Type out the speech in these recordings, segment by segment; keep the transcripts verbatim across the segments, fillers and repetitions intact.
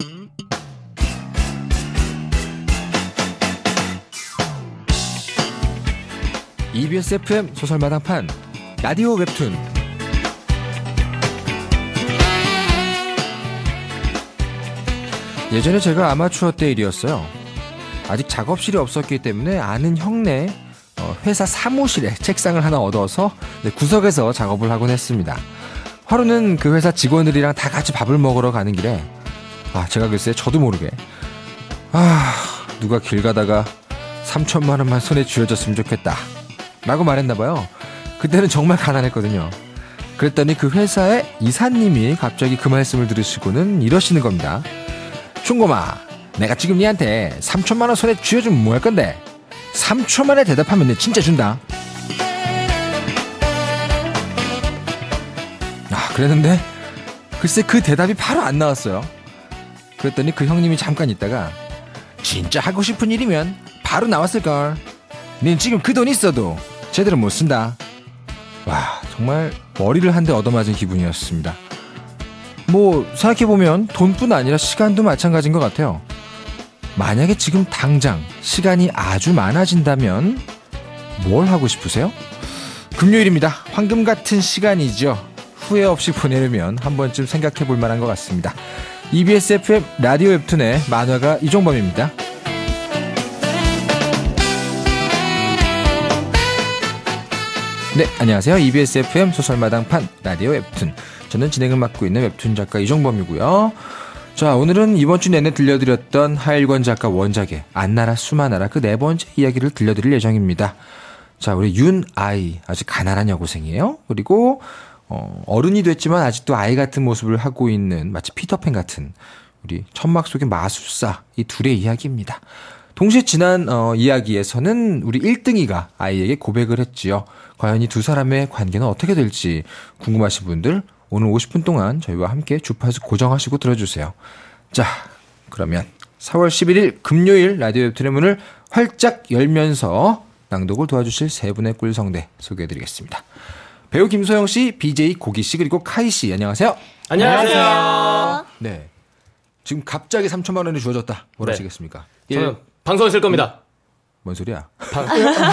이비에스 에프엠 소설마당판 라디오 웹툰. 예전에 제가 아마추어 때 일이었어요. 아직 작업실이 없었기 때문에 아는 형네 회사 사무실에 책상을 하나 얻어서 구석에서 작업을 하곤 했습니다. 하루는 그 회사 직원들이랑 다 같이 밥을 먹으러 가는 길에 아 제가 글쎄 저도 모르게 아 누가 길 가다가 삼천만 원만 손에 쥐어줬으면 좋겠다 라고 말했나봐요. 그때는 정말 가난했거든요. 그랬더니 그 회사의 이사님이 갑자기 그 말씀을 들으시고는 이러시는 겁니다. 충고마, 내가 지금 니한테 삼천만 원 손에 쥐어주면 뭐 할 건데? 삼 초 만에 대답하면 내 진짜 준다. 아, 그랬는데 글쎄 그 대답이 바로 안 나왔어요. 그랬더니 그 형님이 잠깐 있다가 진짜 하고 싶은 일이면 바로 나왔을걸. 닌 지금 그 돈 있어도 제대로 못 쓴다. 와, 정말 머리를 한 대 얻어맞은 기분이었습니다. 뭐 생각해보면 돈뿐 아니라 시간도 마찬가지인 것 같아요. 만약에 지금 당장 시간이 아주 많아진다면 뭘 하고 싶으세요? 금요일입니다. 황금 같은 시간이죠. 후회 없이 보내려면 한 번쯤 생각해볼 만한 것 같습니다. 이비에스 에프엠 라디오 웹툰의 만화가 이종범입니다. 네, 안녕하세요. 이비에스 에프엠 소설마당판 라디오 웹툰, 저는 진행을 맡고 있는 웹툰 작가 이종범이고요. 자, 오늘은 이번 주 내내 들려드렸던 하일권 작가 원작의 안나라 수마나라 그 네 번째 이야기를 들려드릴 예정입니다. 자, 우리 윤아이, 아주 가난한 여고생이에요. 그리고 어, 어른이 됐지만 아직도 아이 같은 모습을 하고 있는 마치 피터팬 같은 우리 천막 속의 마술사, 이 둘의 이야기입니다. 동시에 지난 어, 이야기에서는 우리 일 등이가 아이에게 고백을 했지요. 과연 이 두 사람의 관계는 어떻게 될지 궁금하신 분들 오늘 오십 분 동안 저희와 함께 주파수 고정하시고 들어주세요. 자, 그러면 사월 십일일 금요일 라디오 웹툰의 문을 활짝 열면서 낭독을 도와주실 세 분의 꿀성대 소개해드리겠습니다. 배우 김소영 씨, 비제이 고기 씨, 그리고 카이 씨, 안녕하세요. 안녕하세요. 네, 지금 갑자기 삼천만 원이 주어졌다. 뭐라 네. 하시겠습니까? 저는 방송에 쓸 겁니다. 뭔 소리야? 방...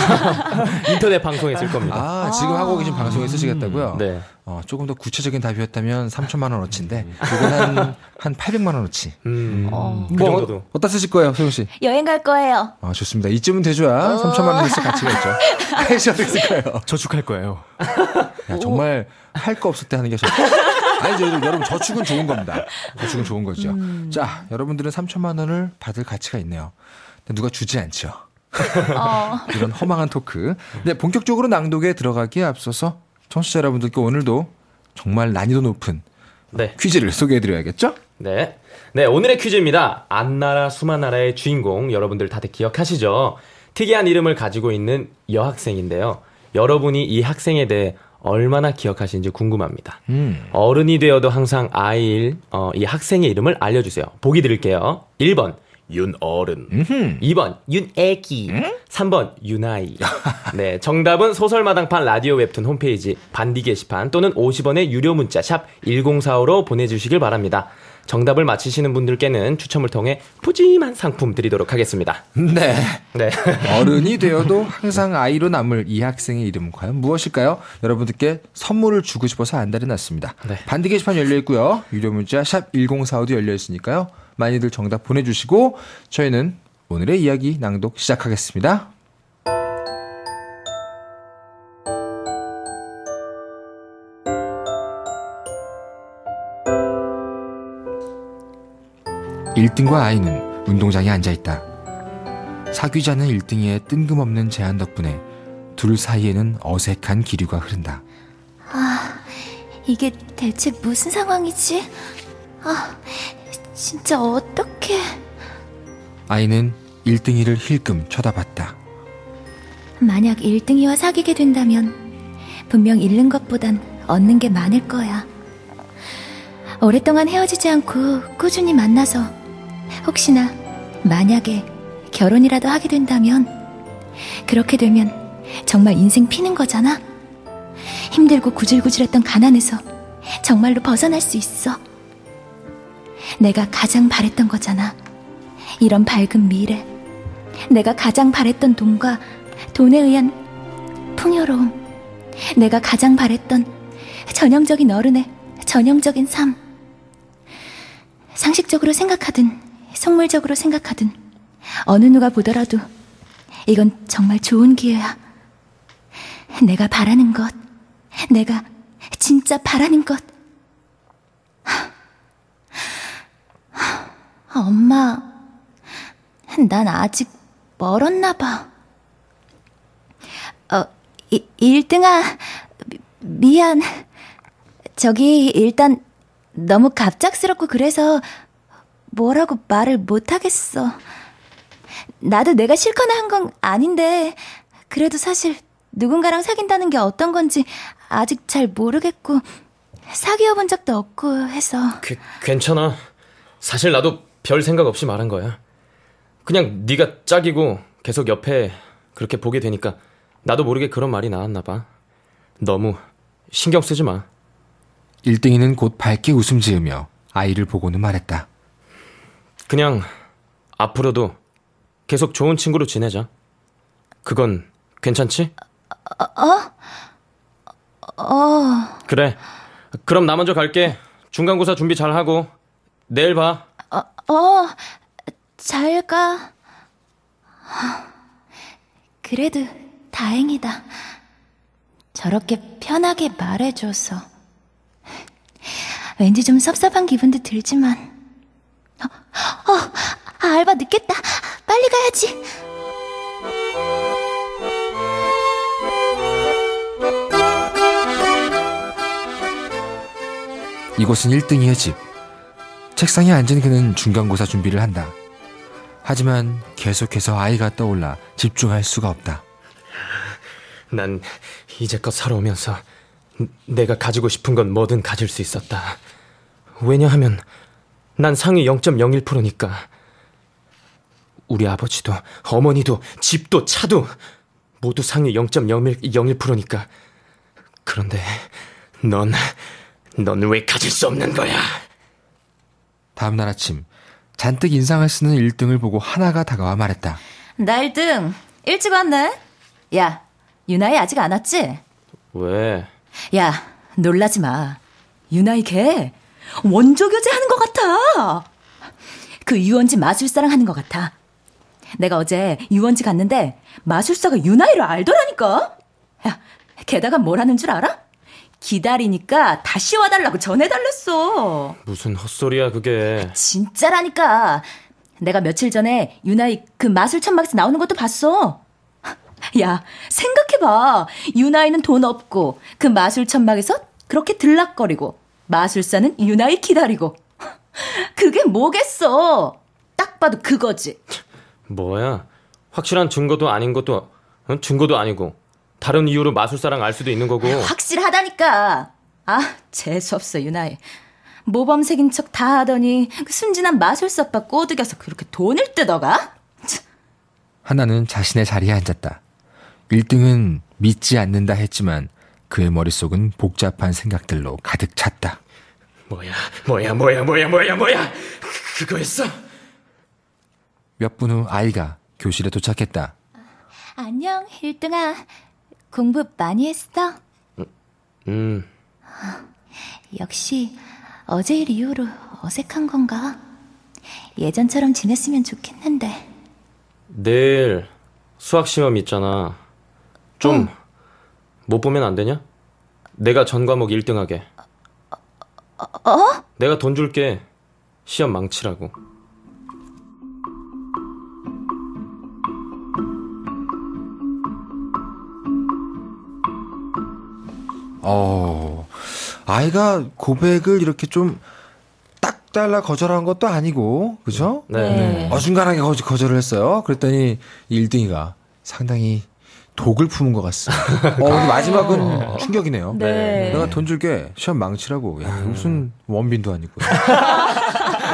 인터넷 방송에 쓸 겁니다. 아, 지금 하고 계신 방송에 쓰시겠다고요? 네. 어, 조금 더 구체적인 답이었다면 삼천만 원어치인데 이건 한, 한 팔백만 원어치. 음, 어. 그 뭐, 정도도. 어, 어디다 쓰실 거예요, 소영 씨? 여행 갈 거예요. 아, 좋습니다. 이쯤은 돼줘야 삼천만 원이 있을 가치가 있죠. 카이씨 어떻게 쓸 거예요? 저축할 거예요. 야, 정말 할 거 없을 때 하는 게 좋죠. 아니죠, 여러분, 저축은 좋은 겁니다. 저축은 좋은 거죠. 음. 자, 여러분들은 삼천만 원을 받을 가치가 있네요. 근데 누가 주지 않죠. 어. 이런 허망한 토크. 네, 본격적으로 낭독에 들어가기에 앞서서 청취자 여러분들께 오늘도 정말 난이도 높은 네. 퀴즈를 소개해드려야겠죠? 네. 네, 오늘의 퀴즈입니다. 안나라 수마나라의 주인공 여러분들 다들 기억하시죠? 특이한 이름을 가지고 있는 여학생인데요. 여러분이 이 학생에 대해 얼마나 기억하시는지 궁금합니다. 음. 어른이 되어도 항상 아이일 어, 이 학생의 이름을 알려주세요. 보기 드릴게요. 일 번 윤어른, 음흠. 이 번 윤애기, 음? 삼 번 윤아이. 네, 정답은 소설마당판 라디오 웹툰 홈페이지 반디 게시판 또는 오십 원의 유료 문자 샵 일공사오로 보내주시길 바랍니다. 정답을 맞히시는 분들께는 추첨을 통해 푸짐한 상품 드리도록 하겠습니다. 네. 네. 어른이 되어도 항상 아이로 남을 이 학생의 이름 과연 무엇일까요? 여러분들께 선물을 주고 싶어서 안달이 났습니다. 네. 반디 게시판 열려있고요. 유료 문자 샵 일공사오도 열려있으니까요. 많이들 정답 보내주시고 저희는 오늘의 이야기 낭독 시작하겠습니다. 일 등과 아이는 운동장에 앉아있다. 사귀자는 일 등이의 뜬금없는 제안 덕분에 둘 사이에는 어색한 기류가 흐른다. 아, 이게 대체 무슨 상황이지? 아, 진짜 어떡해. 아이는 일 등이를 힐끔 쳐다봤다. 만약 일 등이와 사귀게 된다면 분명 잃는 것보단 얻는 게 많을 거야. 오랫동안 헤어지지 않고 꾸준히 만나서 혹시나 만약에 결혼이라도 하게 된다면 그렇게 되면 정말 인생 피는 거잖아. 힘들고 구질구질했던 가난에서 정말로 벗어날 수 있어. 내가 가장 바랬던 거잖아. 이런 밝은 미래. 내가 가장 바랬던 돈과 돈에 의한 풍요로움. 내가 가장 바랬던 전형적인 어른의 전형적인 삶. 상식적으로 생각하든 속물적으로 생각하든 어느 누가 보더라도 이건 정말 좋은 기회야. 내가 바라는 것, 내가 진짜 바라는 것. 엄마, 난 아직 멀었나 봐. 어, 이, 일등아, 미안. 저기 일단 너무 갑작스럽고 그래서 뭐라고 말을 못하겠어. 나도 내가 싫거나 한 건 아닌데 그래도 사실 누군가랑 사귄다는 게 어떤 건지 아직 잘 모르겠고 사귀어 본 적도 없고 해서. 그, 괜찮아. 사실 나도 별 생각 없이 말한 거야. 그냥 네가 짝이고 계속 옆에 그렇게 보게 되니까 나도 모르게 그런 말이 나왔나 봐. 너무 신경 쓰지 마. 일등이는 곧 밝게 웃음 지으며 아이를 보고는 말했다. 그냥 앞으로도 계속 좋은 친구로 지내자. 그건 괜찮지? 어? 어... 그래. 그럼 나 먼저 갈게. 중간고사 준비 잘하고 내일 봐. 어, 어, 잘 가. 그래도 다행이다. 저렇게 편하게 말해줘서. 왠지 좀 섭섭한 기분도 들지만. 어, 어, 알바 늦겠다. 빨리 가야지. 이곳은 일등이의 집. 책상에 앉은 그는 중간고사 준비를 한다. 하지만 계속해서 아이가 떠올라 집중할 수가 없다. 난 이제껏 살아오면서 내가 가지고 싶은 건 뭐든 가질 수 있었다. 왜냐하면 난 상위 영 점 영일 퍼센트니까. 우리 아버지도 어머니도 집도 차도 모두 상위 영 점 영일 퍼센트니까. 그런데 넌, 넌 왜 가질 수 없는 거야? 다음날 아침 잔뜩 인상을 쓰는 일등을 보고 하나가 다가와 말했다. 나 일등 일찍 왔네. 야, 유나이 아직 안 왔지? 왜? 야, 놀라지 마. 유나이 걔 원조 교제하는 것 같아. 그 유원지 마술사랑 하는 것 같아. 내가 어제 유원지 갔는데 마술사가 유나이를 알더라니까. 야, 게다가 뭘 하는 줄 알아? 기다리니까 다시 와달라고 전해달랬어. 무슨 헛소리야 그게. 진짜라니까. 내가 며칠 전에 유나이 그 마술 천막에서 나오는 것도 봤어. 야, 생각해봐. 유나이는 돈 없고 그 마술 천막에서 그렇게 들락거리고 마술사는 유나이 기다리고. 그게 뭐겠어. 딱 봐도 그거지. 뭐야? 확실한 증거도 아닌 것도 증거도 아니고 다른 이유로 마술사랑 알 수도 있는 거고. 확실하다니까. 아, 재수없어 유나이. 모범생인 척 다 하더니 그 순진한 마술사 오빠 꼬드겨서 그렇게 돈을 뜯어가? 하나는 자신의 자리에 앉았다. 일등은 믿지 않는다 했지만 그의 머릿속은 복잡한 생각들로 가득 찼다. 뭐야 뭐야 뭐야 뭐야 뭐야 뭐야 그거였어? 몇 분 후 아이가 교실에 도착했다. 안녕, 일등아. 공부 많이 했어? 음. 역시 어제 일 이후로 어색한 건가? 예전처럼 지냈으면 좋겠는데. 내일 수학 시험 있잖아. 좀 못 어. 보면 안 되냐? 내가 전 과목 일 등 하게. 어? 어? 내가 돈 줄게. 시험 망치라고. 어, 아이가 고백을 이렇게 좀 딱 달라 거절한 것도 아니고, 그죠? 네. 네. 어중간하게 거, 거절을 했어요. 그랬더니 일등이가 상당히 독을 품은 것 같습니다. 어, 근데 마지막은 충격이네요. 네. 내가 돈 줄게. 시험 망치라고. 야, 무슨 원빈도 아니고.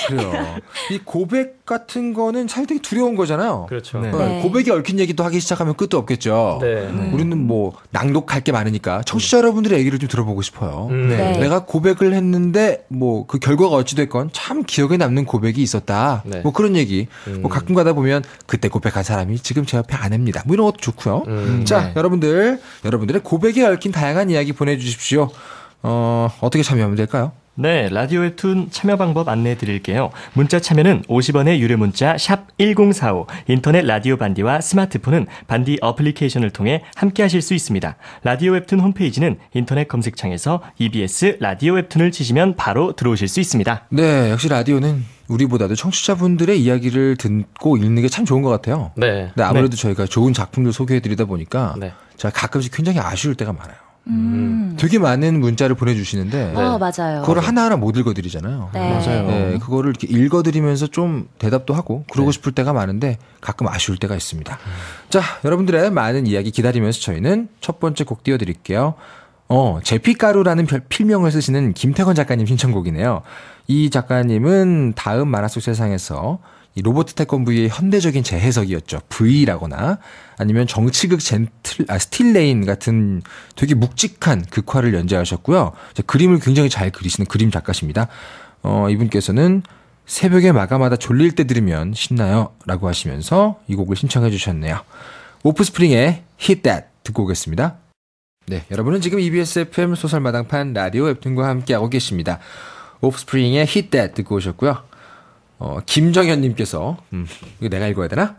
그래요. 이 고백 같은 거는 사실 되게 두려운 거잖아요. 그렇죠. 네. 네. 고백이 얽힌 얘기도 하기 시작하면 끝도 없겠죠. 네. 우리는 뭐 낭독할 게 많으니까 청취자 여러분들의 얘기를 좀 들어보고 싶어요. 음. 네. 내가 고백을 했는데 뭐 그 결과가 어찌됐건 참 기억에 남는 고백이 있었다. 네. 뭐 그런 얘기. 음. 뭐 가끔 가다 보면 그때 고백한 사람이 지금 제 옆에 아내입니다. 뭐 이런 것도 좋고요. 음. 자, 네. 여러분들 여러분들의 고백에 얽힌 다양한 이야기 보내주십시오. 어, 어떻게 참여하면 될까요? 네, 라디오 웹툰 참여 방법 안내해 드릴게요. 문자 참여는 오십 원의 유료 문자 샵 일공사오, 인터넷 라디오 반디와 스마트폰은 반디 어플리케이션을 통해 함께 하실 수 있습니다. 라디오 웹툰 홈페이지는 인터넷 검색창에서 이비에스 라디오 웹툰을 치시면 바로 들어오실 수 있습니다. 네, 역시 라디오는 우리보다도 청취자분들의 이야기를 듣고 읽는 게 참 좋은 것 같아요. 네. 근데 아무래도 저희가 좋은 작품들 소개해드리다 보니까 네. 제가 가끔씩 굉장히 아쉬울 때가 많아요. 음. 되게 많은 문자를 보내주시는데 네. 어, 맞아요. 그걸 하나하나 못 읽어드리잖아요. 네. 맞아요. 네, 그거를 이렇게 읽어드리면서 좀 대답도 하고 그러고 네. 싶을 때가 많은데 가끔 아쉬울 때가 있습니다. 자, 여러분들의 많은 이야기 기다리면서 저희는 첫 번째 곡 띄워드릴게요. 어, 제피가루라는 별, 필명을 쓰시는 김태건 작가님 신청곡이네요. 이 작가님은 다음 만화 속 세상에서 이 로버트 태권브이의 현대적인 재해석이었죠. V라거나 아니면 정치극 젠틀, 아, 스틸레인 같은 되게 묵직한 극화를 연재하셨고요. 그림을 굉장히 잘 그리시는 그림 작가십니다. 어, 이분께서는 새벽에 마감하다 졸릴 때 들으면 신나요 라고 하시면서 이 곡을 신청해 주셨네요. 오프스프링의 Hit That 듣고 오겠습니다. 네, 여러분은 지금 이비에스 에프엠 소설마당판 라디오 웹툰과 함께하고 계십니다. 오프스프링의 Hit That 듣고 오셨고요. 어, 김정현님께서, 음, 이거 내가 읽어야 되나?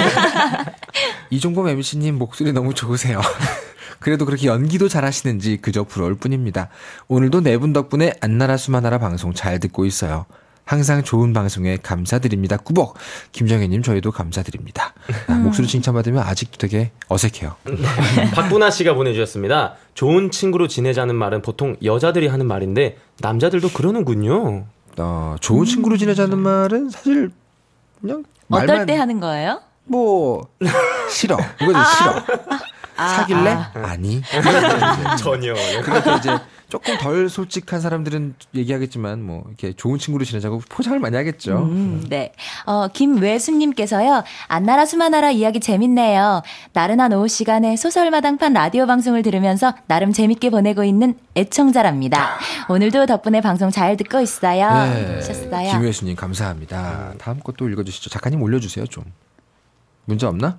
이종범 엠씨님 목소리 너무 좋으세요. 그래도 그렇게 연기도 잘하시는지 그저 부러울 뿐입니다. 오늘도 네 분 덕분에 안나라 수마나라 방송 잘 듣고 있어요. 항상 좋은 방송에 감사드립니다. 꾸벅. 김정현님 저희도 감사드립니다. 아, 목소리 칭찬받으면 아직도 되게 어색해요. 박분아 씨가 보내주셨습니다. 좋은 친구로 지내자는 말은 보통 여자들이 하는 말인데 남자들도 그러는군요. 어, 좋은 친구로 지내자는 말은 사실 그냥 어떨 말만 때 하는 거예요? 뭐 싫어. 이거는 싫어. 사귈래? 아니. 전혀. 그러니까 이제 조금 덜 솔직한 사람들은 얘기하겠지만 뭐 이렇게 좋은 친구로 지내자고 포장을 많이 하겠죠. 음, 네. 어, 김외수님께서요. 안나라 수마나라 이야기 재밌네요. 나른한 오후 시간에 소설마당판 라디오 방송을 들으면서 나름 재밌게 보내고 있는 애청자랍니다. 오늘도 덕분에 방송 잘 듣고 있어요. 하셨어요. 김회수님 감사합니다. 다음 것도 읽어주시죠. 작가님 올려주세요 좀. 문제 없나?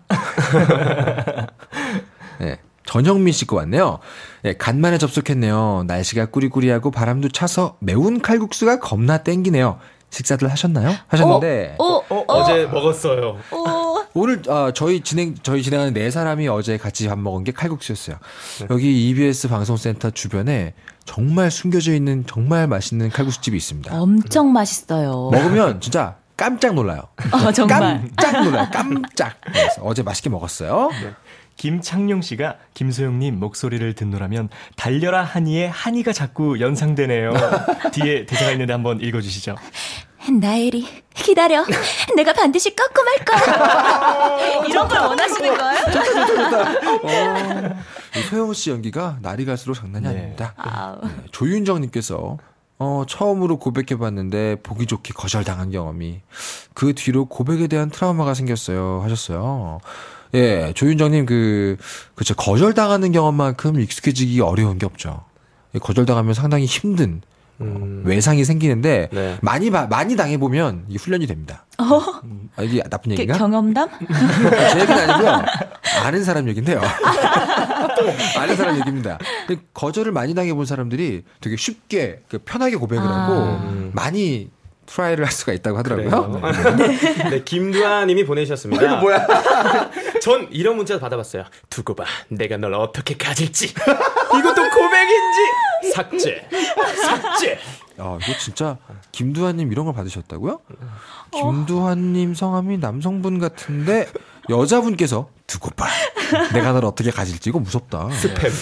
네. 전영민 씨 거 왔네요. 네, 간만에 접속했네요. 날씨가 꾸리꾸리하고 바람도 차서 매운 칼국수가 겁나 땡기네요. 식사들 하셨나요? 하셨는데 어, 어, 어, 어제 먹었어요. 어. 오늘 아, 저희 진행 저희 진행하는 네 사람이 어제 같이 밥 먹은 게 칼국수였어요. 여기 이비에스 방송센터 주변에 정말 숨겨져 있는 정말 맛있는 칼국수집이 있습니다. 엄청 맛있어요. 먹으면 진짜 깜짝 놀라요. 어, 정말. 깜짝 놀라요. 깜짝. 그래서 어제 맛있게 먹었어요. 김창룡 씨가 김소영님 목소리를 듣노라면 달려라 한이의 한이가 자꾸 연상되네요. 뒤에 대사가 있는데 한번 읽어주시죠. 나엘이 기다려. 내가 반드시 꺾고 말 거야. 이런 걸 원하시는 거예요? 어, 이 소영 씨 연기가 날이 갈수록 장난이 네. 아닙니다. 아우. 네, 조윤정님께서 어, 처음으로 고백해봤는데 보기 좋게 거절당한 경험이 그 뒤로 고백에 대한 트라우마가 생겼어요 하셨어요. 예, 조윤정님 그 그쵸 거절당하는 경험만큼 익숙해지기 어려운 게 없죠. 거절당하면 상당히 힘든 음. 외상이 생기는데 네. 많이 봐- 많이 당해 보면 이 훈련이 됩니다. 어? 아, 이게 나쁜 그 얘기인가? 경험담? 제 얘기는 아니고요. 아는 사람 얘기인데요. 아는 사람 얘기입니다. 근데 거절을 많이 당해본 사람들이 되게 쉽게 그 편하게 고백을 아. 하고 많이 트라이를 할 수가 있다고 하더라고요. 네. 네, 김두아님이 보내주셨습니다. 이거 뭐야? 전 이런 문자 받아봤어요. 두고 봐, 내가 널 어떻게 가질지. 이것도 고백인지. 삭제, 삭제. 아, 이거 진짜 김두한님 이런 걸 받으셨다고요? 김두한님 성함이 남성분 같은데 여자분께서 두고 봐. 내가 널 어떻게 가질지 이거 무섭다. 스팸.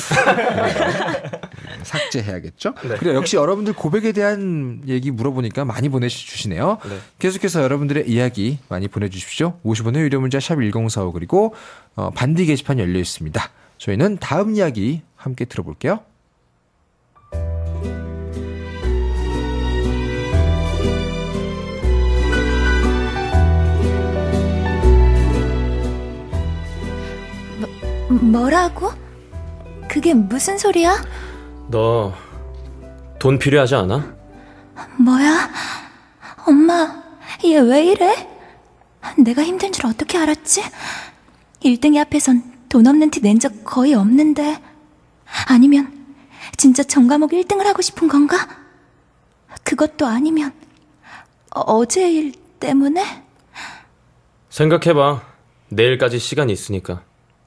삭제해야겠죠? 네. 그래 역시 여러분들 고백에 대한 얘기 물어보니까 많이 보내주시네요. 네. 계속해서 여러분들의 이야기 많이 보내주십시오. 오십 원의 유료 문자 샵 일공사오 그리고 어, 반디 게시판 열려 있습니다. 저희는 다음 이야기 함께 들어볼게요. 뭐라고? 그게 무슨 소리야? 너 돈 필요하지 않아? 뭐야? 엄마, 얘 왜 이래? 내가 힘든 줄 어떻게 알았지? 일등이 앞에선 돈 없는 티 낸 적 거의 없는데. 아니면 진짜 전과목 일 등을 하고 싶은 건가? 그것도 아니면 어, 어제 일 때문에? 생각해봐. 내일까지 시간이 있으니까.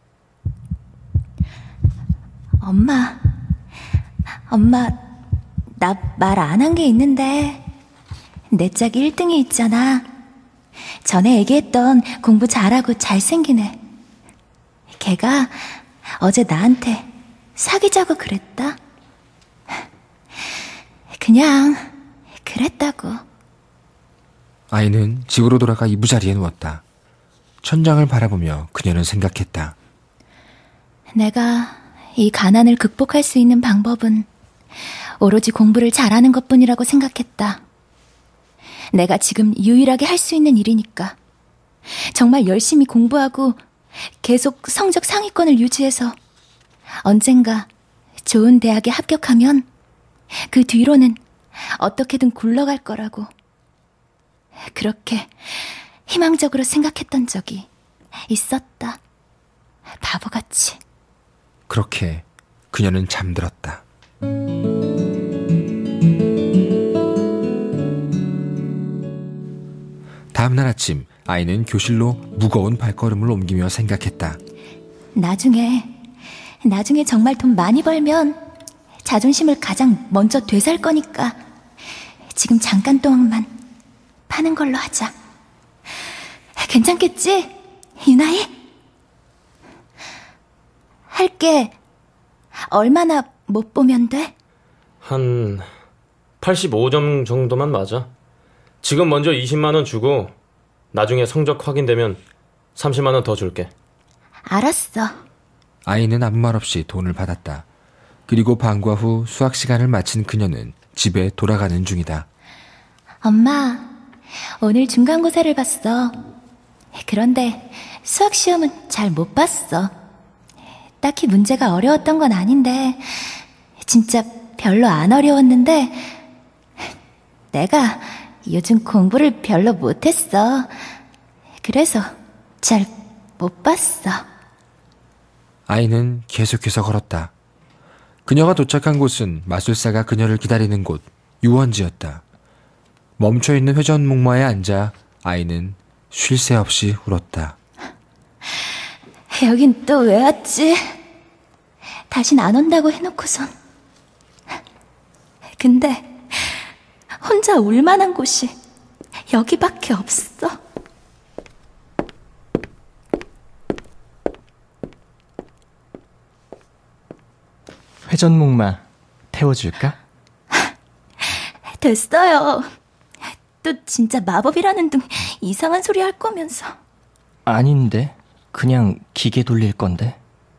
엄마, 엄마, 나 말 안 한 게 있는데 내 짝이 일 등이 있잖아. 전에 얘기했던 공부 잘하고 잘생긴 애. 걔가 어제 나한테 사귀자고 그랬다. 그냥 그랬다고. 아이는 집으로 돌아가 이부자리에 누웠다. 천장을 바라보며 그녀는 생각했다. 내가 이 가난을 극복할 수 있는 방법은 오로지 공부를 잘하는 것뿐이라고 생각했다. 내가 지금 유일하게 할 수 있는 일이니까. 정말 열심히 공부하고 계속 성적 상위권을 유지해서 언젠가 좋은 대학에 합격하면 그 뒤로는 어떻게든 굴러갈 거라고. 그렇게 희망적으로 생각했던 적이 있었다. 바보같이. 그렇게 그녀는 잠들었다. 다음날 아침 아이는 교실로 무거운 발걸음을 옮기며 생각했다. 나중에 나중에 정말 돈 많이 벌면 자존심을 가장 먼저 되살 거니까 지금 잠깐 동안만 파는 걸로 하자. 괜찮겠지? 유나이? 할게. 얼마나 못 보면 돼? 한 팔십오 점 정도만 맞아. 지금 먼저 이십만 원 주고 나중에 성적 확인되면 삼십만 원 더 줄게. 알았어. 아이는 아무 말 없이 돈을 받았다. 그리고 방과 후 수학 시간을 마친 그녀는 집에 돌아가는 중이다. 엄마, 오늘 중간고사를 봤어. 그런데 수학 시험은 잘 못 봤어. 딱히 문제가 어려웠던 건 아닌데 진짜 별로 안 어려웠는데 내가 요즘 공부를 별로 못했어. 그래서 잘 못 봤어. 아이는 계속해서 걸었다. 그녀가 도착한 곳은 마술사가 그녀를 기다리는 곳, 유원지였다. 멈춰있는 회전목마에 앉아 아이는 쉴 새 없이 울었다. 여긴 또 왜 왔지? 다신 안 온다고 해놓고선. 근데 혼자 울만한 곳이 여기밖에 없어. 회전목마 태워줄까? 됐어요. 또 진짜 마법이라는 둥 이상한 소리 할 거면서. 아닌데, 그냥 기계 돌릴 건데.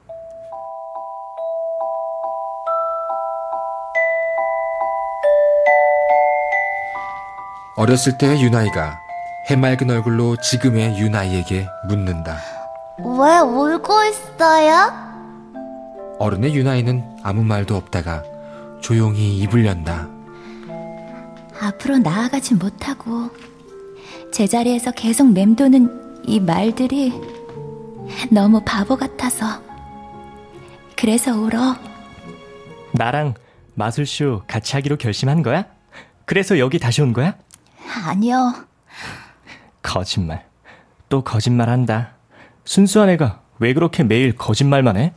어렸을 때의 유나이가 해맑은 얼굴로 지금의 유나이에게 묻는다. 왜 울고 있어요? 어른의 유나이는 아무 말도 없다가 조용히 입을 연다. 앞으로 나아가지 못하고 제자리에서 계속 맴도는 이 말들이 너무 바보 같아서 그래서 울어. 나랑 마술쇼 같이 하기로 결심한 거야? 그래서 여기 다시 온 거야? 아니요. 거짓말. 또 거짓말한다. 순수한 애가 왜 그렇게 매일 거짓말만 해?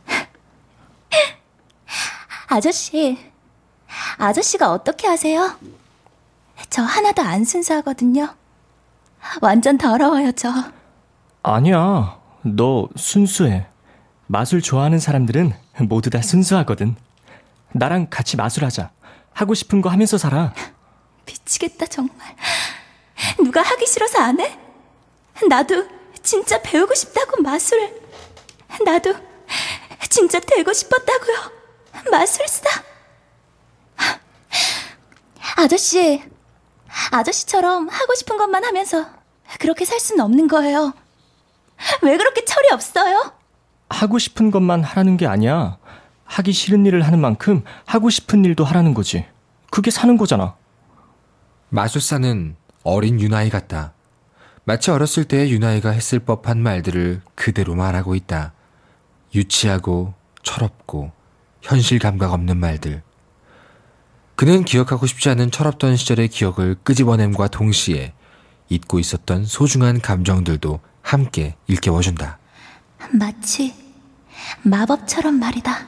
아저씨, 아저씨가 어떻게 하세요? 저 하나도 안 순수하거든요. 완전 더러워요, 저. 아니야, 너 순수해. 마술 좋아하는 사람들은 모두 다 순수하거든. 나랑 같이 마술하자. 하고 싶은 거 하면서 살아. 미치겠다, 정말. 누가 하기 싫어서 안 해? 나도 진짜 배우고 싶다고, 마술. 나도 진짜 되고 싶었다고요, 마술사. 아저씨, 아저씨처럼 하고 싶은 것만 하면서 그렇게 살 수는 없는 거예요. 왜 그렇게 철이 없어요? 하고 싶은 것만 하라는 게 아니야. 하기 싫은 일을 하는 만큼 하고 싶은 일도 하라는 거지. 그게 사는 거잖아. 마술사는 어린 유나이 같다. 마치 어렸을 때 유나이가 했을 법한 말들을 그대로 말하고 있다. 유치하고 철없고 현실 감각 없는 말들. 그는 기억하고 싶지 않은 철없던 시절의 기억을 끄집어냄과 동시에 잊고 있었던 소중한 감정들도 함께 일깨워준다. 마치 마법처럼 말이다.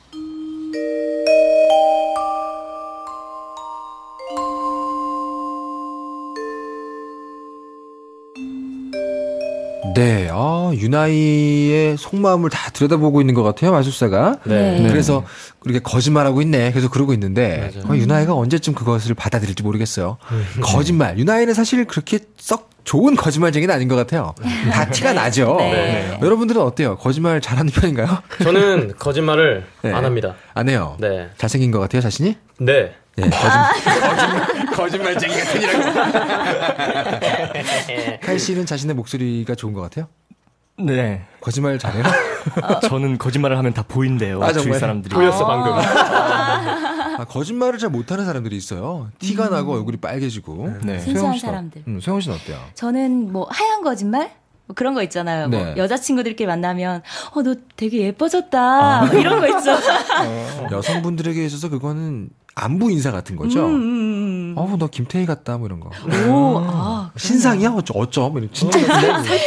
네, 아, 유나이의 속마음을 다 들여다보고 있는 것 같아요, 마술사가. 네. 네. 그래서 그렇게 거짓말하고 있네. 계속 그러고 있는데 맞아요. 어, 유나이가 언제쯤 그것을 받아들일지 모르겠어요. 거짓말. 유나이는 사실 그렇게 썩 좋은 거짓말쟁이는 아닌 것 같아요. 다 티가 나죠. 네. 여러분들은 어때요? 거짓말 잘하는 편인가요? 저는 거짓말을 네. 안 합니다. 안 해요. 네. 잘생긴 것 같아요, 자신이? 네. 네, 거짓말, 거짓말쟁이 같은 이라고. 카이 씨는 자신의 목소리가 좋은 것 같아요? 네. 거짓말 잘해요? 저는 거짓말을 하면 다 보인대요. 아, 주위 정말? 사람들이. 보였어 방금. 아, 거짓말을 잘 못하는 사람들이 있어요. 티가 음. 나고 얼굴이 빨개지고. 네. 소영 순수한 씨는 어- 사람들. 음, 소영 씨는 어때요? 저는 뭐 하얀 거짓말? 뭐 그런 거 있잖아요. 네. 뭐 여자친구들끼리 만나면 어, 너 되게 예뻐졌다. 뭐 이런 거 있죠. 여성분들에게 있어서 그거는 안부 인사 같은 거죠. 음, 음, 어우, 너 김태희 같다, 뭐 이런 거. 음. 오, 아, 신상이야? 어쩜? 어쩜? 이런 진짜 살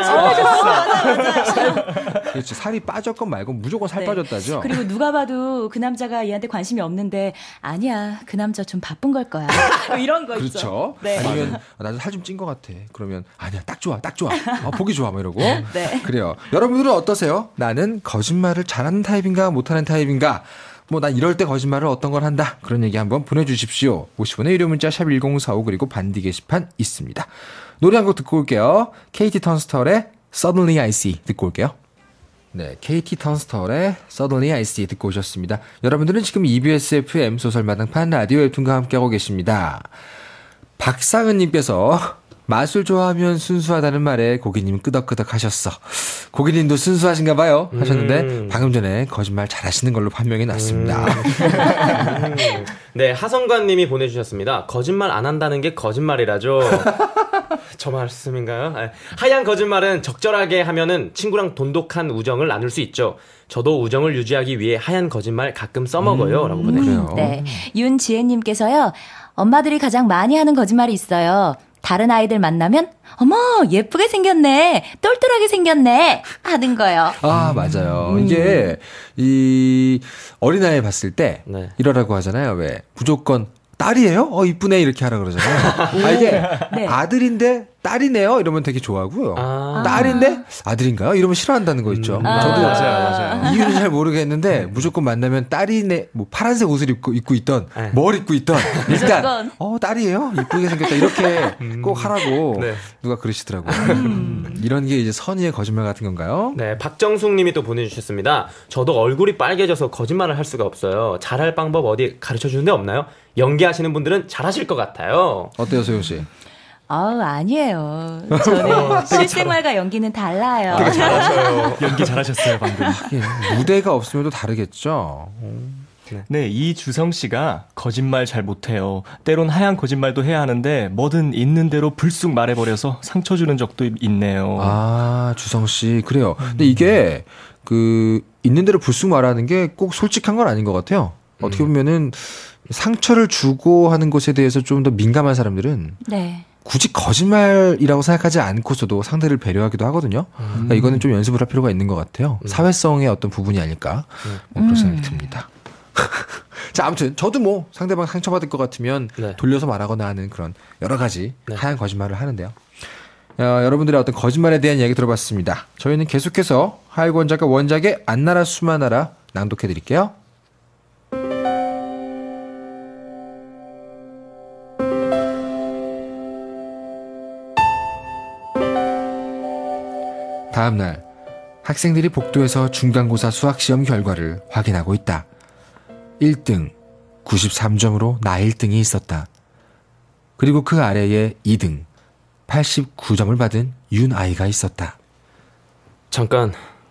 빠졌다. 그렇지. 살이 빠졌건 말건 무조건 살 네. 빠졌다죠. 그리고 누가 봐도 그 남자가 얘한테 관심이 없는데 아니야 그 남자 좀 바쁜 걸 거야. 뭐 이런 거 있죠. 그렇죠. 네. 아니면 아, 나도 살 좀 찐 것 같아. 그러면 아니야, 딱 좋아, 딱 좋아. 어, 보기 좋아, 뭐 이러고. 네. 그래요. 여러분들은 어떠세요? 나는 거짓말을 잘하는 타입인가, 못하는 타입인가? 뭐 난 이럴 때 거짓말을 어떤 걸 한다. 그런 얘기 한번 보내주십시오. 오십 원의 유료 문자 샵 일공사오 그리고 반디 게시판 있습니다. 노래 한 곡 듣고 올게요. 케이티 턴스털의 Suddenly I See 듣고 올게요. 네, 케이티 턴스털의 Suddenly I See 듣고 오셨습니다. 여러분들은 지금 이비에스 에프엠 소설마당판 라디오 웹툰과 함께하고 계십니다. 박상은님께서 마술 좋아하면 순수하다는 말에 고객님 끄덕끄덕 하셨어. 고객님도 순수하신가 봐요 하셨는데 음. 방금 전에 거짓말 잘하시는 걸로 판명이 났습니다. 음. 네, 하성관님이 보내주셨습니다. 거짓말 안 한다는 게 거짓말이라죠. 저 말씀인가요? 아, 하얀 거짓말은 적절하게 하면은 친구랑 돈독한 우정을 나눌 수 있죠. 저도 우정을 유지하기 위해 하얀 거짓말 가끔 써먹어요. 음, 라고 보내주셨어요. 그래요. 네. 윤지혜님께서요. 엄마들이 가장 많이 하는 거짓말이 있어요. 다른 아이들 만나면 어머 예쁘게 생겼네 똘똘하게 생겼네 하는 거요. 아, 맞아요. 음. 이게 이 어린아이 봤을 때 네. 이러라고 하잖아요. 왜 무조건 딸이에요? 어, 이쁘네 이렇게 하라 그러잖아요. 아, 이게 네. 아들인데 딸이네요 이러면 되게 좋아하고요. 아. 딸인데 아들인가요? 이러면 싫어한다는 거 있죠. 음. 저도 맞아요, 맞아요. 이유는 잘 모르겠는데 무조건 만나면 딸이네, 뭐 파란색 옷을 입고 입고 있던, 네. 뭘 입고 있던 일단 무조건. 어 딸이에요, 이쁘게 생겼다 이렇게 꼭 하라고 네. 누가 그러시더라고요. 음, 이런 게 이제 선의의 거짓말 같은 건가요? 네, 박정숙 님이 또 보내주셨습니다. 저도 얼굴이 빨개져서 거짓말을 할 수가 없어요. 잘할 방법 어디 가르쳐 주는 데 없나요? 연기하시는 분들은 잘하실 것 같아요. 어때요, 소영 씨? 아우 아니에요. 저는 실생활과 연기는 달라요. 연기 잘하셨어요, 방금. 하긴 무대가 없으면 또 다르겠죠. 네, 이주성 씨가 거짓말 잘 못해요. 때론 하얀 거짓말도 해야 하는데 뭐든 있는 대로 불쑥 말해버려서 상처 주는 적도 있네요. 아, 주성 씨, 그래요. 근데 이게 그 있는 대로 불쑥 말하는 게 꼭 솔직한 건 아닌 것 같아요. 어떻게 보면은 상처를 주고 하는 것에 대해서 좀 더 민감한 사람들은 네. 굳이 거짓말이라고 생각하지 않고서도 상대를 배려하기도 하거든요. 그러니까 이거는 좀 연습을 할 필요가 있는 것 같아요. 사회성의 어떤 부분이 아닐까, 뭐 그런 생각이 듭니다. 자, 아무튼 저도 뭐 상대방 상처받을 것 같으면 네. 돌려서 말하거나 하는 그런 여러 가지 네. 하얀 거짓말을 하는데요. 어, 여러분들의 어떤 거짓말에 대한 이야기 들어봤습니다. 저희는 계속해서 하일권 작가 원작의 안나라 수마나라 낭독해드릴게요. 다음 날 학생들이 복도에서 중간고사 수학시험 결과를 확인하고 있다. 일 등 구십삼 점으로 나 일 등이 있었다. 그리고 그 아래에 이 등 팔십구 점을 받은 윤아이가 있었다. 잠깐,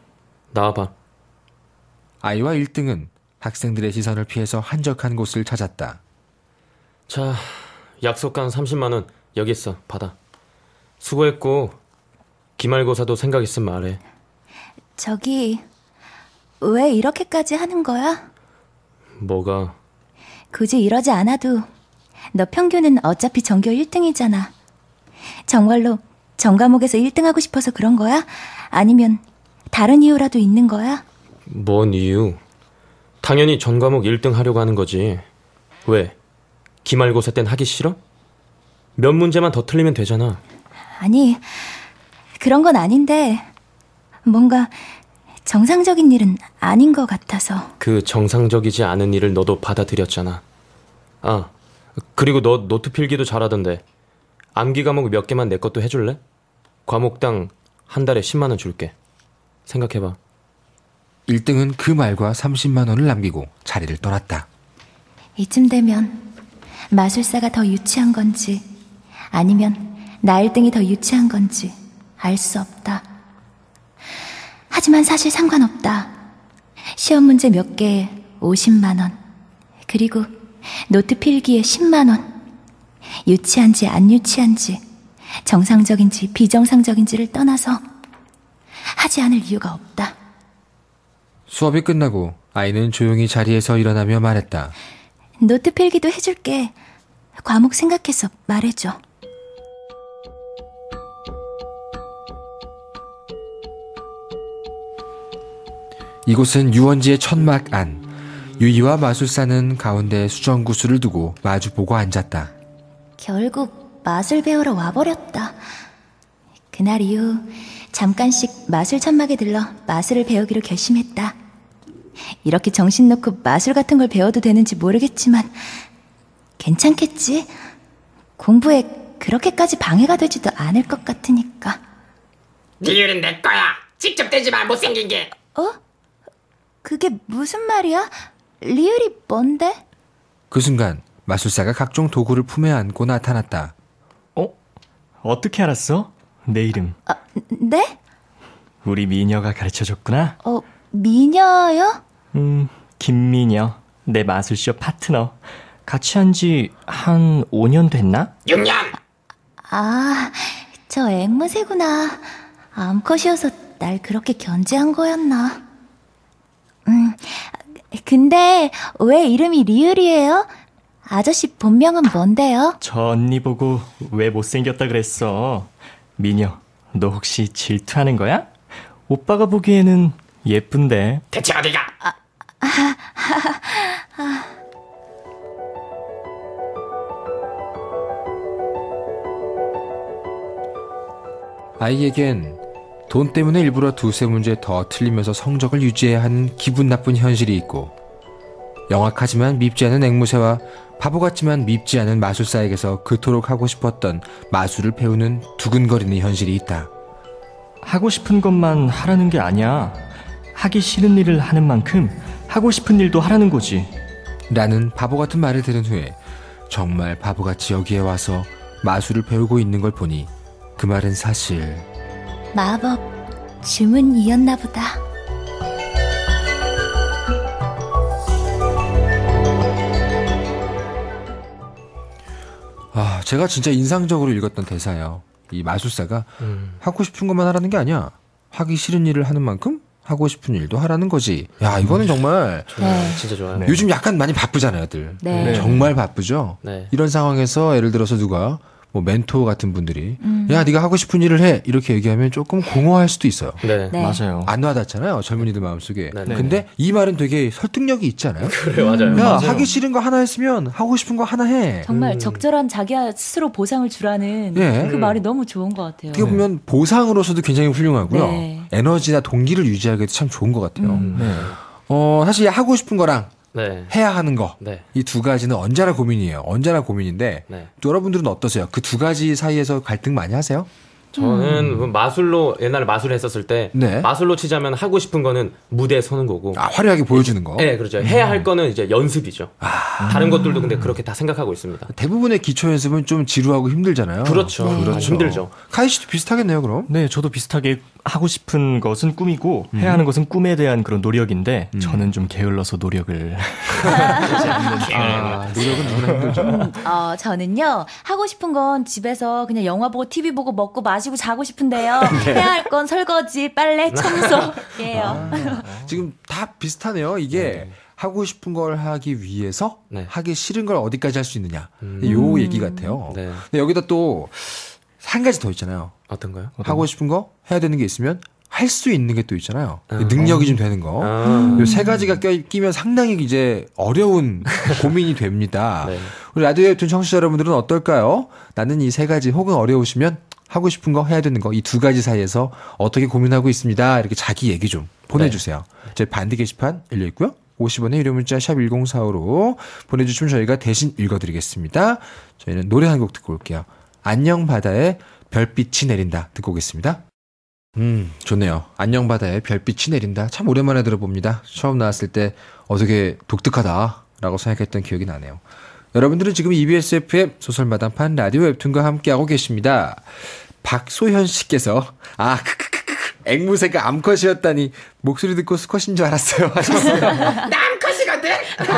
나와봐. 아이와 일 등은 학생들의 시선을 피해서 한적한 곳을 찾았다. 자, 약속한 삼십만 원 여기 있어. 받아. 수고했고 기말고사도 생각 있으면 말해. 저기, 왜 이렇게까지 하는 거야? 뭐가? 굳이 이러지 않아도 너 평균은 어차피 전교 일 등이잖아. 정말로 전 과목에서 일 등 하고 싶어서 그런 거야? 아니면 다른 이유라도 있는 거야? 뭔 이유? 당연히 전 과목 일 등 하려고 하는 거지. 왜? 기말고사 땐 하기 싫어? 몇 문제만 더 틀리면 되잖아. 아니, 그런 건 아닌데 뭔가 정상적인 일은 아닌 것 같아서. 그 정상적이지 않은 일을 너도 받아들였잖아. 아, 그리고 너 노트 필기도 잘하던데 암기 과목 몇 개만 내 것도 해줄래? 과목당 한 달에 십만 원 줄게. 생각해봐. 일 등은 그 말과 삼십만 원을 남기고 자리를 떠났다. 이쯤 되면 마술사가 더 유치한 건지 아니면 나 일 등이 더 유치한 건지 알 수 없다. 하지만 사실 상관없다. 시험 문제 몇 개에 오십만 원, 그리고 노트 필기에 십만 원. 유치한지 안 유치한지, 정상적인지 비정상적인지를 떠나서 하지 않을 이유가 없다. 수업이 끝나고 아이는 조용히 자리에서 일어나며 말했다. 노트 필기도 해줄게. 과목 생각해서 말해줘. 이곳은 유원지의 천막 안. 유이와 마술사는 가운데 수정구슬을 두고 마주보고 앉았다. 결국 마술 배우러 와버렸다. 그날 이후 잠깐씩 마술 천막에 들러 마술을 배우기로 결심했다. 이렇게 정신 놓고 마술 같은 걸 배워도 되는지 모르겠지만 괜찮겠지? 공부에 그렇게까지 방해가 되지도 않을 것 같으니까. 리을은 내 거야. 직접 대지 마, 못생긴 게. 어? 그게 무슨 말이야? 리을이 뭔데? 그 순간 마술사가 각종 도구를 품에 안고 나타났다. 어? 어떻게 알았어? 내 이름. 아, 네? 우리 미녀가 가르쳐줬구나. 어, 미녀요? 음, 김미녀. 내 마술쇼 파트너. 같이 한 지 한 오 년 됐나? 육 년. 아, 저 앵무새구나. 암컷이어서 날 그렇게 견제한 거였나? 음, 근데 왜 이름이 리을이에요? 아저씨 본명은 뭔데요? 저 언니 보고 왜 못생겼다 그랬어. 미녀, 너 혹시 질투하는 거야? 오빠가 보기에는 예쁜데. 대체 어디가? 아, 아, 아. 아이에겐 돈 때문에 일부러 두세 문제 더 틀리면서 성적을 유지해야 하는 기분 나쁜 현실이 있고, 영악하지만 밉지 않은 앵무새와 바보 같지만 밉지 않은 마술사에게서 그토록 하고 싶었던 마술을 배우는 두근거리는 현실이 있다. 하고 싶은 것만 하라는 게 아니야. 하기 싫은 일을 하는 만큼 하고 싶은 일도 하라는 거지. 라는 바보 같은 말을 들은 후에 정말 바보같이 여기에 와서 마술을 배우고 있는 걸 보니 그 말은 사실 마법 주문이었나 보다. 아, 제가 진짜 인상적으로 읽었던 대사예요. 이 마술사가 음. 하고 싶은 것만 하라는 게 아니야. 하기 싫은 일을 하는 만큼 하고 싶은 일도 하라는 거지. 야, 이거는 정말 네. 진짜 좋아요. 네. 요즘 약간 많이 바쁘잖아요, 애들. 네. 정말 바쁘죠. 네. 이런 상황에서 예를 들어서 누가 뭐 멘토 같은 분들이 음. 야, 네가 하고 싶은 일을 해 이렇게 얘기하면 조금 공허할 수도 있어요. 네. 네. 맞아요. 안 와닿잖아요, 젊은이들 마음속에. 네, 네. 근데 이 말은 되게 설득력이 있잖아요. 그래, 맞아요. 야, 맞아요. 하기 싫은 거 하나 했으면 하고 싶은 거 하나 해. 정말 음. 적절한 자기 스스로 보상을 주라는 예. 그 말이 너무 좋은 것 같아요. 어떻게 보면 보상으로서도 굉장히 훌륭하고요. 네. 에너지나 동기를 유지하기도 참 좋은 것 같아요. 음. 네. 어, 사실 하고 싶은 거랑 네. 해야 하는 거. 네. 이 두 가지는 언제나 고민이에요. 언제나 고민인데 네. 또 여러분들은 어떠세요? 그 두 가지 사이에서 갈등 많이 하세요? 저는 음. 마술로 옛날에 마술 했었을 때 네. 마술로 치자면 하고 싶은 거는 무대에 서는 거고. 아, 화려하게 보여주는 거. 네, 그렇죠. 해야 할 거는 이제 연습이죠. 아. 다른 것들도 근데 그렇게 다 생각하고 있습니다. 대부분의 기초 연습은 좀 지루하고 힘들잖아요. 그렇죠. 네. 그렇죠. 힘들죠. 카이 씨도 비슷하겠네요, 그럼. 네, 저도 비슷하게 하고 싶은 것은 꿈이고 음. 해야 하는 것은 꿈에 대한 그런 노력인데 음. 저는 좀 게을러서 노력을 아, 노력은 누구나 힘들죠. 음, 어, 저는요, 하고 싶은 건 집에서 그냥 영화 보고 티비 보고 먹고 마시고 자고 싶은데요. 네. 해야 할 건 설거지, 빨래, 청소예요. 아, 지금 다 비슷하네요. 이게 네. 하고 싶은 걸 하기 위해서 네. 하기 싫은 걸 어디까지 할 수 있느냐. 음. 요 얘기 같아요. 네. 근데 여기다 또 한 가지 더 있잖아요. 어떤가요? 하고 싶은 거 해야 되는 게 있으면 할 수 있는 게 또 있잖아요. 아. 능력이 좀 되는 거. 아. 요 세 가지가 껴, 끼면 상당히 이제 어려운 고민이 됩니다. 네. 우리 라디오에 듣는 청취자 여러분들은 어떨까요? 나는 이 세 가지 혹은 어려우시면 하고 싶은 거 해야 되는 거 이 두 가지 사이에서 어떻게 고민하고 있습니다. 이렇게 자기 얘기 좀 보내주세요. 네. 제 반디 게시판 열려 있고요. 오십 원의 유료 문자 샵 일공사오로 보내주시면 저희가 대신 읽어드리겠습니다. 저희는 노래 한 곡 듣고 올게요. 안녕 바다에 별빛이 내린다 듣고 오겠습니다. 음, 좋네요. 안녕 바다에 별빛이 내린다. 참 오랜만에 들어봅니다. 처음 나왔을 때 어, 되게 독특하다라고 생각했던 기억이 나네요. 여러분들은 지금 이비에스 에프엠 소설마당판 라디오 웹툰과 함께하고 계십니다. 박소현 씨께서 아 크크크크 앵무새가 암컷이었다니 목소리 듣고 수컷인 줄 알았어요 하셨어요. 남컷이거든.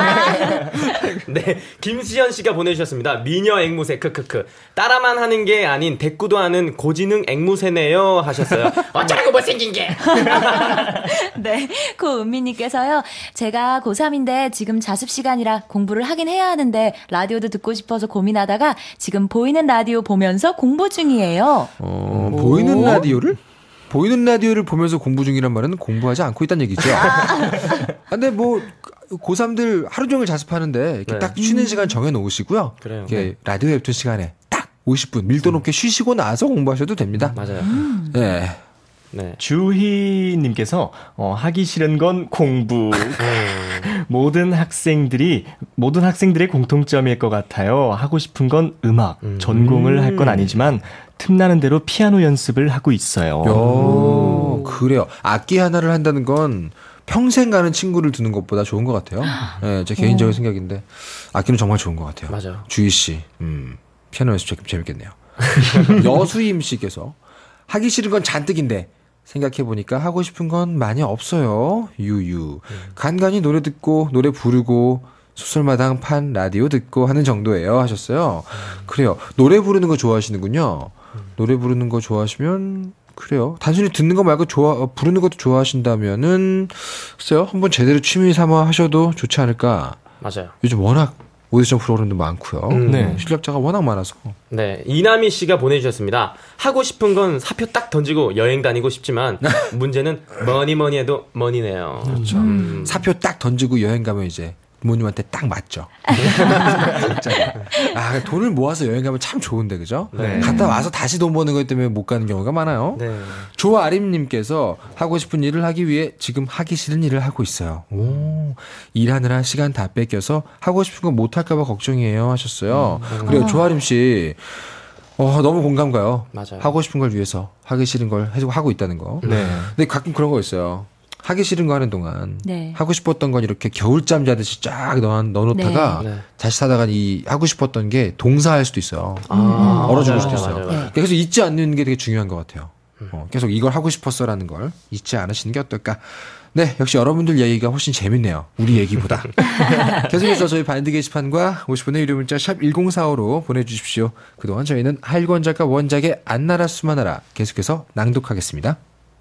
네, 김수현 씨가 보내주셨습니다. 미녀 앵무새 크크크. 따라만 하는 게 아닌 대꾸도 하는 고지능 앵무새네요 하셨어요. 어쩌라고 못생긴 게. 네, 고은미님께서요. 제가 고삼인데 지금 자습 시간이라 공부를 하긴 해야 하는데 라디오도 듣고 싶어서 고민하다가 지금 보이는 라디오 보면서 공부 중이에요. 어, 보이는 라디오를? 보이는 라디오를 보면서 공부 중이란 말은 공부하지 않고 있다는 얘기죠. 아, 근데 뭐 고삼들 하루 종일 자습하는데 이렇게 네. 딱 쉬는 시간 정해 놓으시고요. 그래요. 이렇게 네. 라디오 웹툰 시간에 딱 오십 분 밀도 높게 쉬시고 나서 공부하셔도 됩니다. 맞아요. 네. 네. 주희님께서 어, 하기 싫은 건 공부. 모든 학생들이 모든 학생들의 공통점일 것 같아요. 하고 싶은 건 음악, 음. 전공을 할 건 아니지만 틈나는 대로 피아노 연습을 하고 있어요. 요, 그래요. 악기 하나를 한다는 건 평생 가는 친구를 두는 것보다 좋은 것 같아요. 네, 제 개인적인 생각인데 악기는 정말 좋은 것 같아요. 맞아요. 주희 씨, 음, 피아노 연습 재밌겠네요. 여수임 씨께서 하기 싫은 건 잔뜩인데 생각해보니까 하고 싶은 건 많이 없어요. 유유. 음. 간간히 노래 듣고 노래 부르고 소설마당 판 라디오 듣고 하는 정도예요 하셨어요. 음. 그래요. 노래 부르는 거 좋아하시는군요. 음. 노래 부르는 거 좋아하시면 그래요. 단순히 듣는 거 말고 좋아 부르는 것도 좋아하신다면은 글쎄요. 한번 제대로 취미 삼아 하셔도 좋지 않을까. 맞아요. 요즘 워낙 오디션 프로그램도 많고요. 음. 네. 실력자가 워낙 많아서. 네, 이나미 씨가 보내주셨습니다. 하고 싶은 건 사표 딱 던지고 여행 다니고 싶지만 문제는 뭐니 뭐니 해도 머니네요. 그렇죠. 음. 사표 딱 던지고 여행 가면 이제 부모님한테 딱 맞죠. 진짜. 아, 돈을 모아서 여행 가면 참 좋은데, 그죠? 네. 갔다 와서 다시 돈 버는 것 때문에 못 가는 경우가 많아요. 네. 조아림님께서 하고 싶은 일을 하기 위해 지금 하기 싫은 일을 하고 있어요. 오, 일하느라 시간 다 뺏겨서 하고 싶은 거 못 할까봐 걱정이에요 하셨어요. 음. 그래요, 조아림씨. 어, 너무 공감 가요. 맞아요. 하고 싶은 걸 위해서 하기 싫은 걸 해주고 하고 있다는 거. 네. 근데 가끔 그런 거 있어요. 하기 싫은 거 하는 동안 네. 하고 싶었던 건 이렇게 겨울잠 자듯이 쫙 넣어, 넣어놓다가 네. 네. 다시 하다가 이 하고 싶었던 게 동사할 수도 있어요. 아, 얼어 죽을 맞아요, 수도 있어요. 맞아요, 맞아요. 네. 그래서 잊지 않는 게 되게 중요한 것 같아요. 어, 계속 이걸 하고 싶었어라는 걸 잊지 않으시는 게 어떨까. 네, 역시 여러분들 얘기가 훨씬 재밌네요. 우리 얘기보다. 계속해서 저희 반디 게시판과 오십 분의 유료 문자 샵 일공사오로 보내주십시오. 그동안 저희는 하일권 작가 원작의 안나라 수마나라 계속해서 낭독하겠습니다.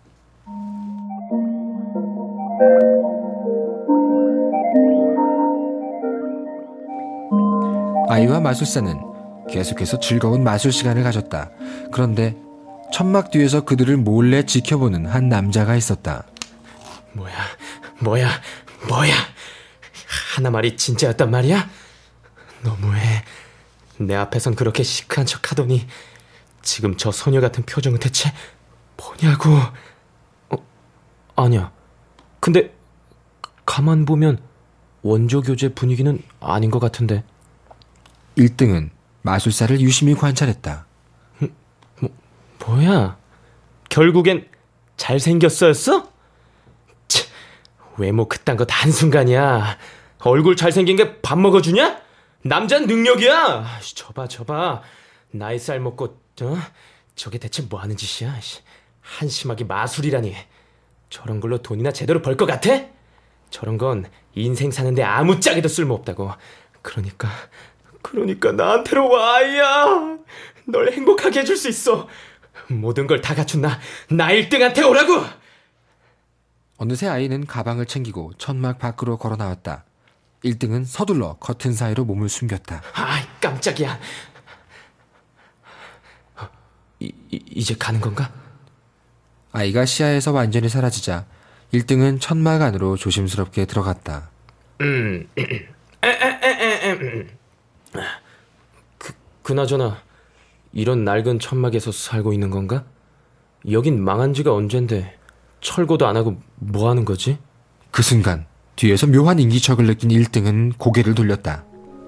아이와 마술사는 계속해서 즐거운 마술 시간을 가졌다. 그런데 천막 뒤에서 그들을 몰래 지켜보는 한 남자가 있었다. 뭐야, 뭐야, 뭐야. 하나 말이 진짜였단 말이야? 너무해. 내 앞에선 그렇게 시크한 척 하더니 지금 저 소녀 같은 표정은 대체 뭐냐고. 어, 아니야. 근데 가만 보면 원조 교재 분위기는 아닌 것 같은데. 일 등은 마술사를 유심히 관찰했다. 뭐, 뭐야? 결국엔 잘생겼어였어? 치, 외모 그딴 거 다 한순간이야. 얼굴 잘생긴 게 밥 먹어주냐? 남잔 능력이야. 저봐 저봐 나이 살 먹고 어? 저게 대체 뭐하는 짓이야. 한심하게 마술이라니. 저런 걸로 돈이나 제대로 벌 것 같아? 저런 건 인생 사는데 아무짝에도 쓸모없다고. 그러니까 그러니까 나한테로 와, 아이야. 널 행복하게 해줄 수 있어. 모든 걸 다 갖춘 나, 나 일 등한테 오라고. 어느새 아이는 가방을 챙기고 천막 밖으로 걸어 나왔다. 일 등은 서둘러 커튼 사이로 몸을 숨겼다. 아이, 깜짝이야. 이, 이, 이제 가는 건가? 아이가 시야에서 완전히 사라지자 일 등은 천막 안으로 조심스럽게 들어갔다. 음, 그, 그나저나 이런 낡은 천막에서 살고 있는 건가? 여긴 망한 지가 언젠데 철거도 안 하고 뭐 하는 거지? 그 순간 뒤에서 묘한 인기척을 느낀 일 등은 고개를 돌렸다.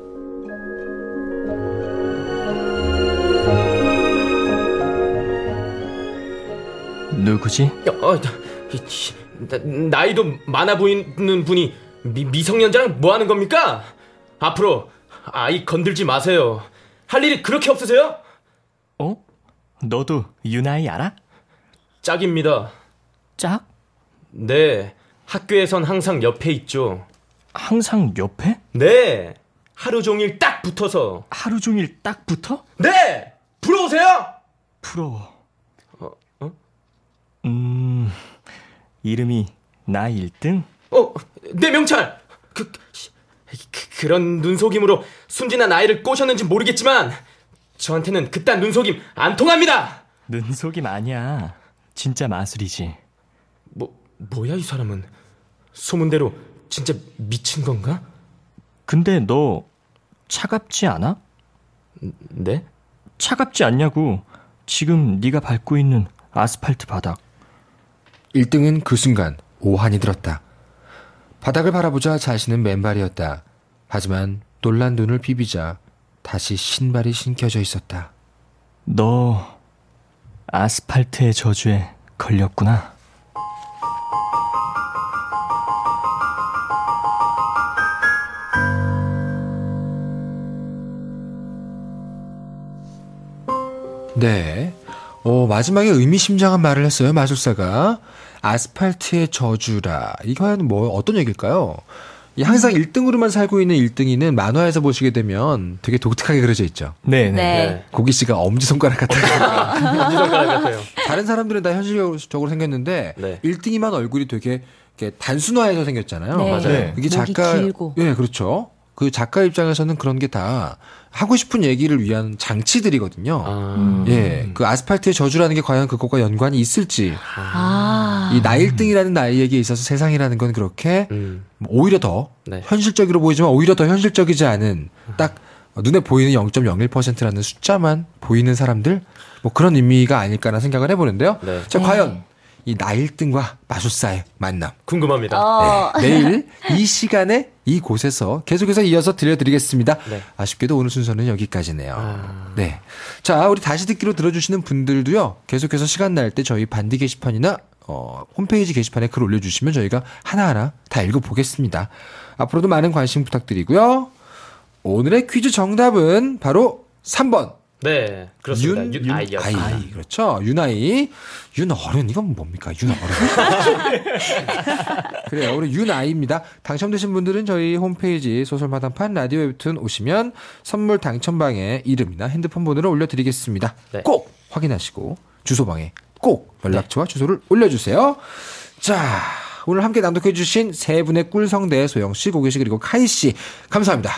누구지? 어, 이, 나, 나이도 많아 보이는 분이 미, 미성년자랑 뭐 하는 겁니까? 앞으로 아이 건들지 마세요. 할 일이 그렇게 없으세요? 어? 너도 유나이 알아? 짝입니다. 짝? 네, 학교에선 항상 옆에 있죠. 항상 옆에? 네, 하루 종일 딱 붙어서. 하루 종일 딱 붙어? 네, 부러우세요? 부러워. 어, 어? 음, 이름이 나 일 등? 어, 네, 명찰. 그, 그 그런 눈속임으로 순진한 아이를 꼬셨는지 모르겠지만 저한테는 그딴 눈속임 안 통합니다. 눈속임 아니야. 진짜 마술이지. 뭐, 뭐야 이 사람은. 소문대로 진짜 미친 건가? 근데 너 차갑지 않아? 네? 차갑지 않냐고. 지금 네가 밟고 있는 아스팔트 바닥. 일 등은 그 순간 오한이 들었다. 바닥을 바라보자 자신은 맨발이었다. 하지만 놀란 눈을 비비자 다시 신발이 신겨져 있었다. 너 아스팔트의 저주에 걸렸구나. 네. 어, 마지막에 의미심장한 말을 했어요, 마술사가. 아스팔트의 저주라. 이건 뭐, 어떤 얘기일까요? 이 항상 일 등으로만 살고 있는 일 등이는 만화에서 보시게 되면 되게 독특하게 그려져 있죠. 네네. 네. 고기 씨가 엄지손가락 같은 거. 엄지손가락 같아요. 다른 사람들은 다 현실적으로 생겼는데 네. 일 등이만 얼굴이 되게 이렇게 단순화해서 생겼잖아요. 네. 맞아요. 네. 이게 목이 작가, 길고. 예, 그렇죠. 그 작가 입장에서는 그런 게 다 하고 싶은 얘기를 위한 장치들이거든요. 아, 예, 그 아스팔트의 저주라는 게 과연 그것과 연관이 있을지. 아. 이 나이 일 등이라는 나이에게 있어서 세상이라는 건 그렇게 음, 오히려 더 네. 현실적으로 보이지만 오히려 더 현실적이지 않은 딱 눈에 보이는 영 점 영일 퍼센트라는 숫자만 보이는 사람들 뭐 그런 의미가 아닐까라는 생각을 해보는데요. 네. 자, 네. 과연 이 나이 일 등과 마술사의 만남. 궁금합니다. 어. 네, 내일 이 시간에 이곳에서 계속해서 이어서 들려드리겠습니다. 네. 아쉽게도 오늘 순서는 여기까지네요. 아. 네. 자, 우리 다시 듣기로 들어주시는 분들도요, 계속해서 시간 날 때 저희 반디 게시판이나 어, 홈페이지 게시판에 글 올려주시면 저희가 하나하나 다 읽어보겠습니다. 앞으로도 많은 관심 부탁드리고요. 오늘의 퀴즈 정답은 바로 삼 번. 네, 그렇습니다. 윤, 윤, 아이였습니다. 아이, 그렇죠. 윤아이. 윤어른, 이건 뭡니까? 윤어른. 그래요. 우리 윤아이입니다. 당첨되신 분들은 저희 홈페이지 소설마당판 라디오 웹툰 오시면 선물 당첨방에 이름이나 핸드폰 번호를 올려드리겠습니다. 네. 꼭 확인하시고 주소방에 꼭 연락처와 주소를 올려주세요. 자, 오늘 함께 낭독해주신 세 분의 꿀성대 소영씨, 고계씨, 그리고 카이씨. 감사합니다.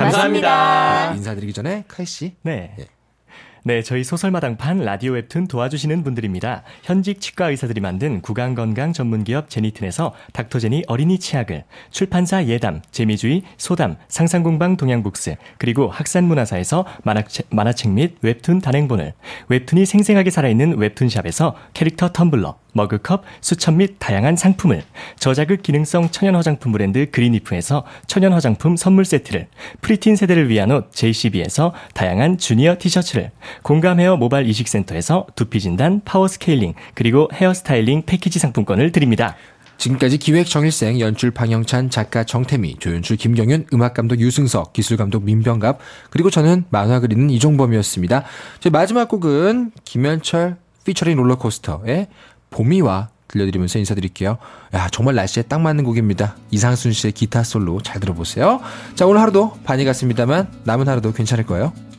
감사합니다. 인사드리기 전에 카이씨. 네. 예. 네, 저희 소설마당판 라디오 웹툰 도와주시는 분들입니다. 현직 치과 의사들이 만든 구강건강 전문기업 제니튼에서 닥터제니 어린이 치약을, 출판사 예담, 재미주의, 소담, 상상공방 동양북스, 그리고 학산문화사에서 만화책, 만화책 및 웹툰 단행본을, 웹툰이 생생하게 살아있는 웹툰샵에서 캐릭터 텀블러, 머그컵, 수첩 및 다양한 상품을, 저자극 기능성 천연 화장품 브랜드 그린이프에서 천연 화장품 선물 세트를, 프리틴 세대를 위한 옷 제이씨비에서 다양한 주니어 티셔츠를, 공감 헤어 모바일 이식센터에서 두피 진단, 파워 스케일링, 그리고 헤어 스타일링 패키지 상품권을 드립니다. 지금까지 기획 정일생, 연출 방영찬, 작가 정태미, 조연출 김경윤, 음악감독 유승석, 기술감독 민병갑, 그리고 저는 만화 그리는 이종범이었습니다. 저희 마지막 곡은 김현철 피처링 롤러코스터의 봄이와 들려드리면서 인사드릴게요. 야, 정말 날씨에 딱 맞는 곡입니다. 이상순 씨의 기타 솔로 잘 들어보세요. 자, 오늘 하루도 반이 갔습니다만 남은 하루도 괜찮을 거예요.